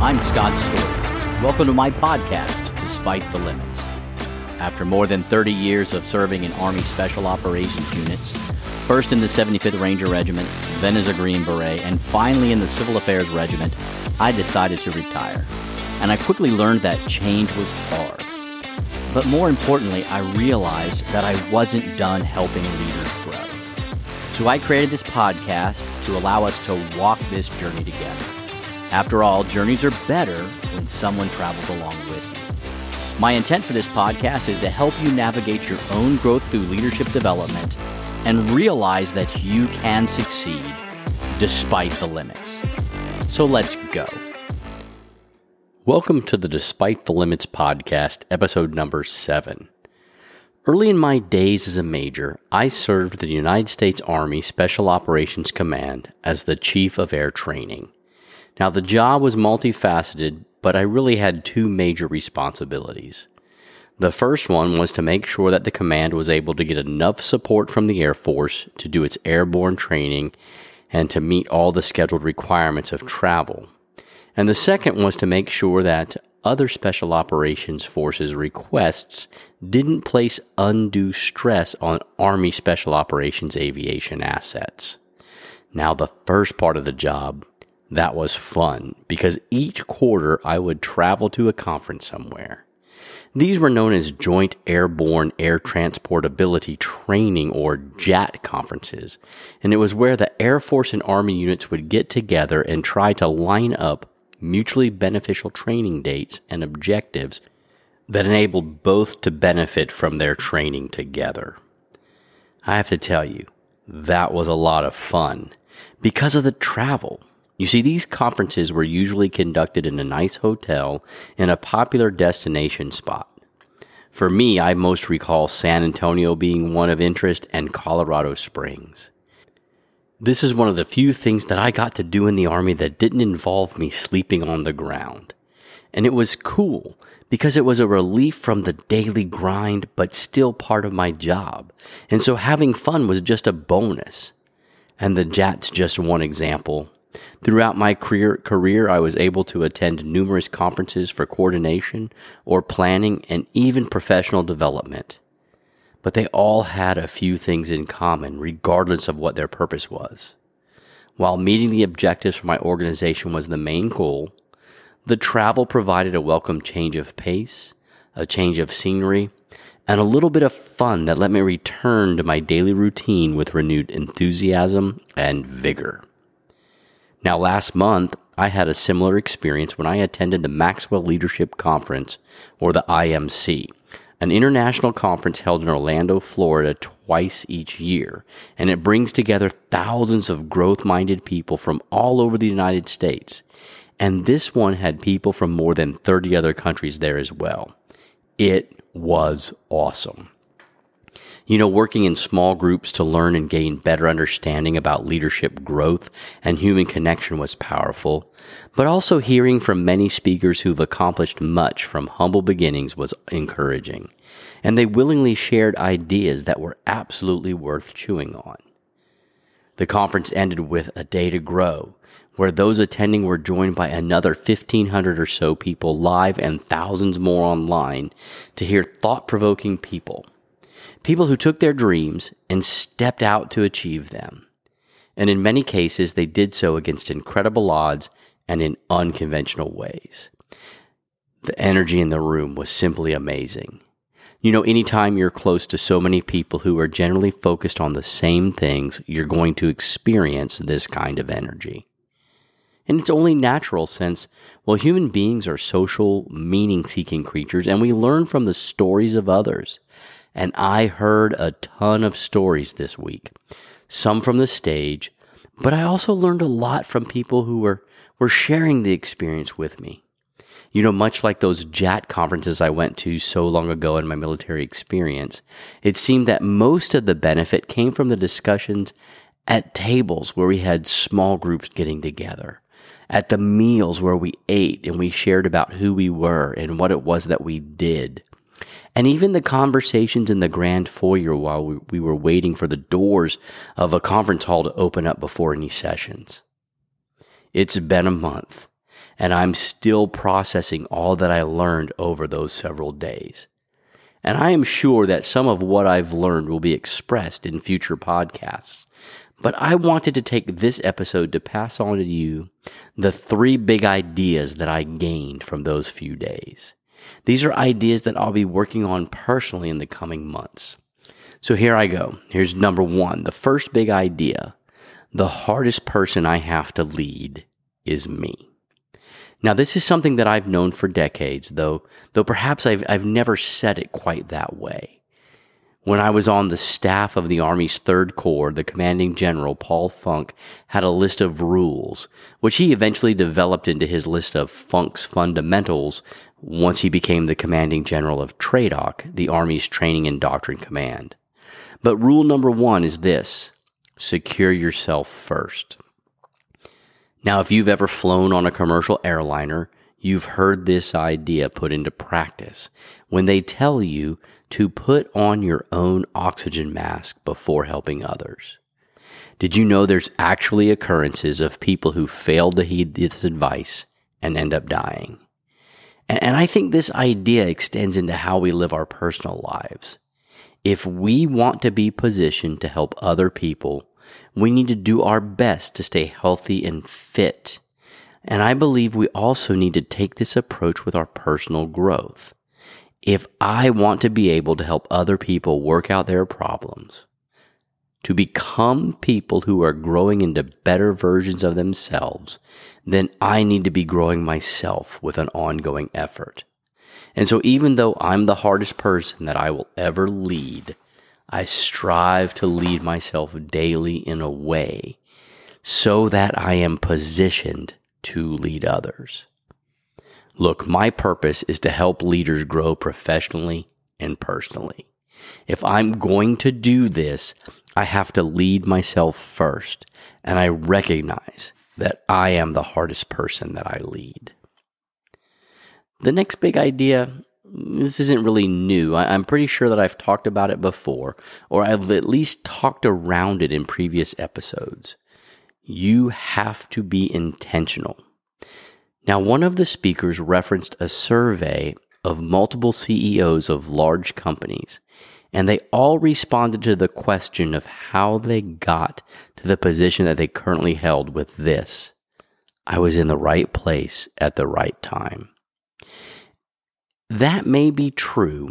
I'm Scott Story. Welcome to my podcast, Despite the Limits. After more than 30 years of serving in Army Special Operations units, first in the 75th Ranger Regiment, then as a Green Beret, and finally in the Civil Affairs Regiment, I decided to retire. And I quickly learned that change was hard. But more importantly, I realized that I wasn't done helping leaders grow. So I created this podcast to allow us to walk this journey together. After all, journeys are better when someone travels along with you. My intent for this podcast is to help you navigate your own growth through leadership development and realize that you can succeed despite the limits. So let's go. Welcome to the Despite the Limits podcast, episode number 7. Early in my days as a major, I served the United States Army Special Operations Command as the Chief of Air Training. Now, the job was multifaceted, but I really had two major responsibilities. The first one was to make sure that the command was able to get enough support from the Air Force to do its airborne training and to meet all the scheduled requirements of travel. And the second was to make sure that other Special Operations Forces requests didn't place undue stress on Army Special Operations aviation assets. Now, the first part of the job, that was fun, because each quarter I would travel to a conference somewhere. These were known as Joint Airborne Air Transportability Training, or JAT conferences, and it was where the Air Force and Army units would get together and try to line up mutually beneficial training dates and objectives that enabled both to benefit from their training together. I have to tell you, that was a lot of fun because of the travel. You see, these conferences were usually conducted in a nice hotel in a popular destination spot. For me, I most recall San Antonio being one of interest and Colorado Springs. This is one of the few things that I got to do in the Army that didn't involve me sleeping on the ground. And it was cool because it was a relief from the daily grind, but still part of my job. And so having fun was just a bonus. And the JAT's just one example. Throughout my career, I was able to attend numerous conferences for coordination or planning and even professional development. But they all had a few things in common, regardless of what their purpose was. While meeting the objectives for my organization was the main goal, the travel provided a welcome change of pace, a change of scenery, and a little bit of fun that let me return to my daily routine with renewed enthusiasm and vigor. Now, last month, I had a similar experience when I attended the Maxwell Leadership Conference, or the IMC, an international conference held in Orlando, Florida, twice each year, and it brings together thousands of growth-minded people from all over the United States. And this one had people from more than 30 other countries there as well. It was awesome. You know, working in small groups to learn and gain better understanding about leadership growth and human connection was powerful, but also hearing from many speakers who've accomplished much from humble beginnings was encouraging, and they willingly shared ideas that were absolutely worth chewing on. The conference ended with a day to grow, where those attending were joined by another 1,500 or so people live and thousands more online to hear thought-provoking people who took their dreams and stepped out to achieve them. And in many cases, they did so against incredible odds and in unconventional ways. The energy in the room was simply amazing. You know, anytime you're close to so many people who are generally focused on the same things, you're going to experience this kind of energy. And it's only natural since, well, human beings are social, meaning-seeking creatures, and we learn from the stories of others. And I heard a ton of stories this week, some from the stage, but I also learned a lot from people who were sharing the experience with me. You know, much like those JAT conferences I went to so long ago in my military experience, it seemed that most of the benefit came from the discussions at tables where we had small groups getting together, at the meals where we ate and we shared about who we were and what it was that we did. And even the conversations in the grand foyer while we were waiting for the doors of a conference hall to open up before any sessions. It's been a month, and I'm still processing all that I learned over those several days. And I am sure that some of what I've learned will be expressed in future podcasts. But I wanted to take this episode to pass on to you the 3 big ideas that I gained from those few days. These are ideas that I'll be working on personally in the coming months. So here I go. Here's number 1. The first big idea. The hardest person I have to lead is me. Now, this is something that I've known for decades, though perhaps I've never said it quite that way. When I was on the staff of the Army's 3rd Corps, the commanding general, Paul Funk, had a list of rules, which he eventually developed into his list of Funk's fundamentals once he became the commanding general of TRADOC, the Army's Training and Doctrine Command. But rule number 1 is this: secure yourself first. Now, if you've ever flown on a commercial airliner, you've heard this idea put into practice when they tell you to put on your own oxygen mask before helping others. Did you know there's actually occurrences of people who fail to heed this advice and end up dying? And I think this idea extends into how we live our personal lives. If we want to be positioned to help other people, we need to do our best to stay healthy and fit. And I believe we also need to take this approach with our personal growth. If I want to be able to help other people work out their problems, to become people who are growing into better versions of themselves, then I need to be growing myself with an ongoing effort. And so even though I'm the hardest person that I will ever lead, I strive to lead myself daily in a way so that I am positioned to lead others. Look, my purpose is to help leaders grow professionally and personally. If I'm going to do this, I have to lead myself first, and I recognize that I am the hardest person that I lead. The next big idea, this isn't really new. I'm pretty sure that I've talked about it before, or I've at least talked around it in previous episodes. You have to be intentional. Now, one of the speakers referenced a survey of multiple CEOs of large companies, and they all responded to the question of how they got to the position that they currently held with this: I was in the right place at the right time. That may be true,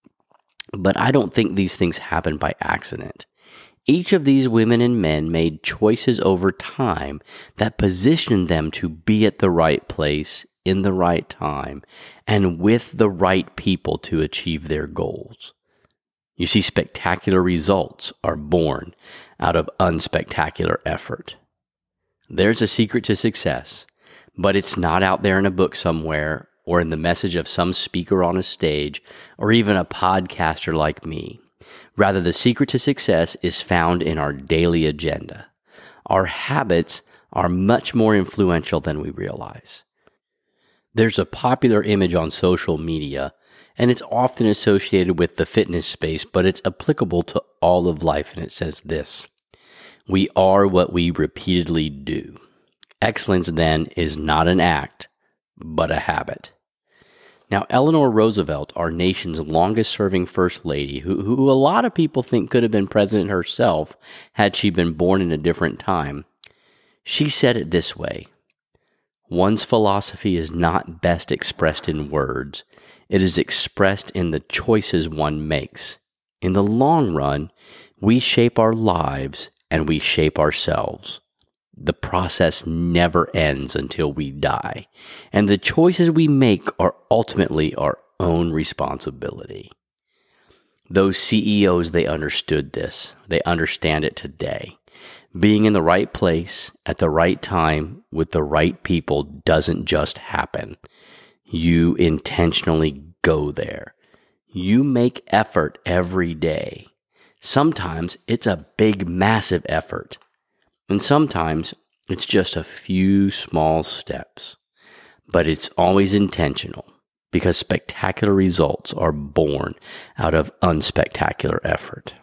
but I don't think these things happen by accident. Each of these women and men made choices over time that positioned them to be at the right place, in the right time, and with the right people to achieve their goals. You see, spectacular results are born out of unspectacular effort. There's a secret to success, but it's not out there in a book somewhere, or in the message of some speaker on a stage, or even a podcaster like me. Rather, the secret to success is found in our daily agenda. Our habits are much more influential than we realize. There's a popular image on social media, and it's often associated with the fitness space, but it's applicable to all of life, and it says this: we are what we repeatedly do. Excellence, then, is not an act, but a habit. Now, Eleanor Roosevelt, our nation's longest-serving First Lady, who a lot of people think could have been president herself had she been born in a different time, she said it this way: one's philosophy is not best expressed in words. It is expressed in the choices one makes. In the long run, we shape our lives and we shape ourselves. The process never ends until we die, and the choices we make are ultimately our own responsibility. Those CEOs, they understood this. They understand it today. Being in the right place at the right time with the right people doesn't just happen. You intentionally go there. You make effort every day. Sometimes it's a big, massive effort. And sometimes it's just a few small steps, but it's always intentional because spectacular results are born out of unspectacular effort.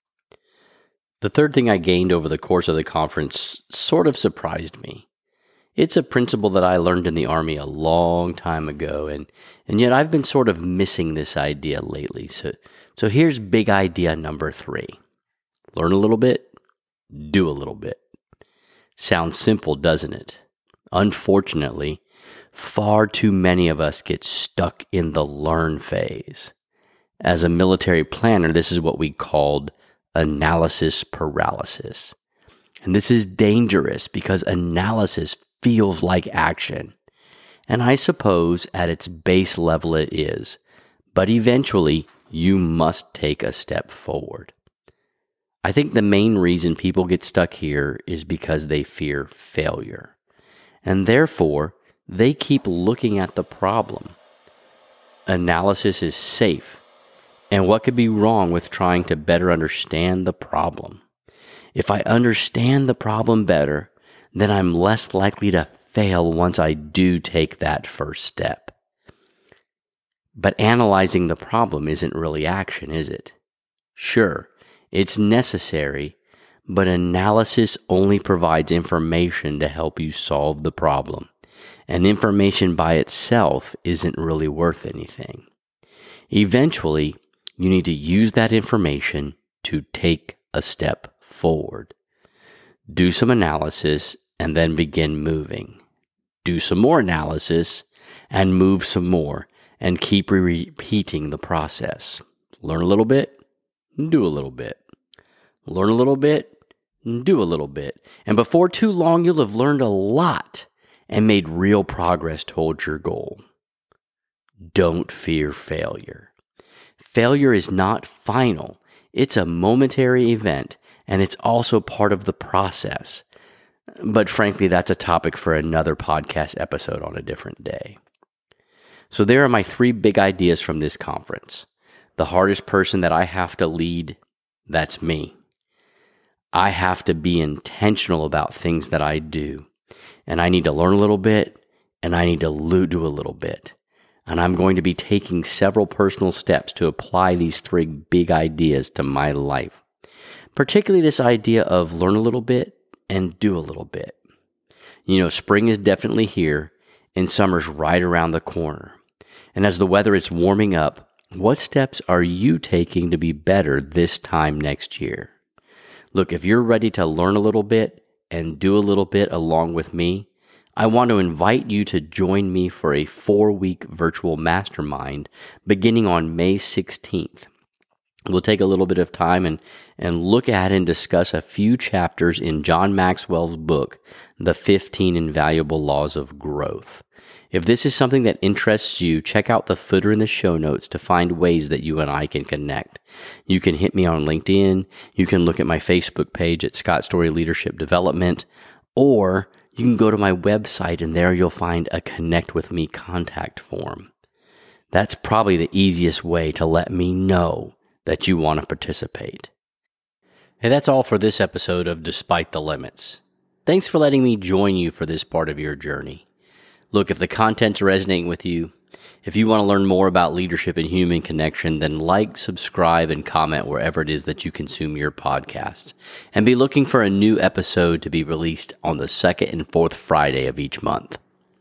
The third thing I gained over the course of the conference sort of surprised me. It's a principle that I learned in the Army a long time ago, and yet I've been sort of missing this idea lately. So here's big idea number 3. Learn a little bit, do a little bit. Sounds simple, doesn't it? Unfortunately, far too many of us get stuck in the learn phase. As a military planner, this is what we called analysis paralysis. And this is dangerous because analysis feels like action. And I suppose at its base level it is. But eventually, you must take a step forward. I think the main reason people get stuck here is because they fear failure. And therefore, they keep looking at the problem. Analysis is safe. And what could be wrong with trying to better understand the problem? If I understand the problem better, then I'm less likely to fail once I do take that first step. But analyzing the problem isn't really action, is it? Sure, it's necessary, but analysis only provides information to help you solve the problem. And information by itself isn't really worth anything. Eventually, you need to use that information to take a step forward. Do some analysis and then begin moving. Do some more analysis and move some more and keep repeating the process. Learn a little bit, do a little bit. Learn a little bit, do a little bit. And before too long, you'll have learned a lot and made real progress towards your goal. Don't fear failure. Failure is not final. It's a momentary event, and it's also part of the process. But frankly, that's a topic for another podcast episode on a different day. So there are my 3 big ideas from this conference. The hardest person that I have to lead, that's me. I have to be intentional about things that I do. And I need to learn a little bit, and I need to do a little bit. And I'm going to be taking several personal steps to apply these 3 big ideas to my life. Particularly this idea of learn a little bit and do a little bit. You know, spring is definitely here, and summer's right around the corner. And as the weather is warming up, what steps are you taking to be better this time next year? Look, if you're ready to learn a little bit and do a little bit along with me, I want to invite you to join me for a 4-week virtual mastermind beginning on May 16th. We'll take a little bit of time and look at and discuss a few chapters in John Maxwell's book, The 15 Invaluable Laws of Growth. If this is something that interests you, check out the footer in the show notes to find ways that you and I can connect. You can hit me on LinkedIn, you can look at my Facebook page at Scott Story Leadership Development, or you can go to my website and there you'll find a Connect With Me contact form. That's probably the easiest way to let me know that you want to participate. Hey, that's all for this episode of Despite the Limits. Thanks for letting me join you for this part of your journey. Look, if the content's resonating with you, if you want to learn more about leadership and human connection, then like, subscribe, and comment wherever it is that you consume your podcasts. And be looking for a new episode to be released on the 2nd and 4th Friday of each month.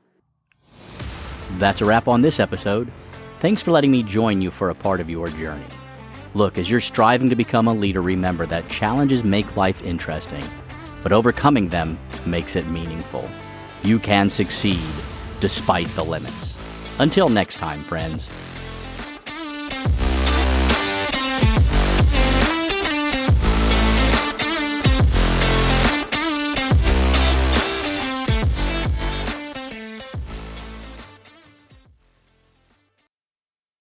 That's a wrap on this episode. Thanks for letting me join you for a part of your journey. Look, as you're striving to become a leader, remember that challenges make life interesting, but overcoming them makes it meaningful. You can succeed despite the limits. Until next time, friends.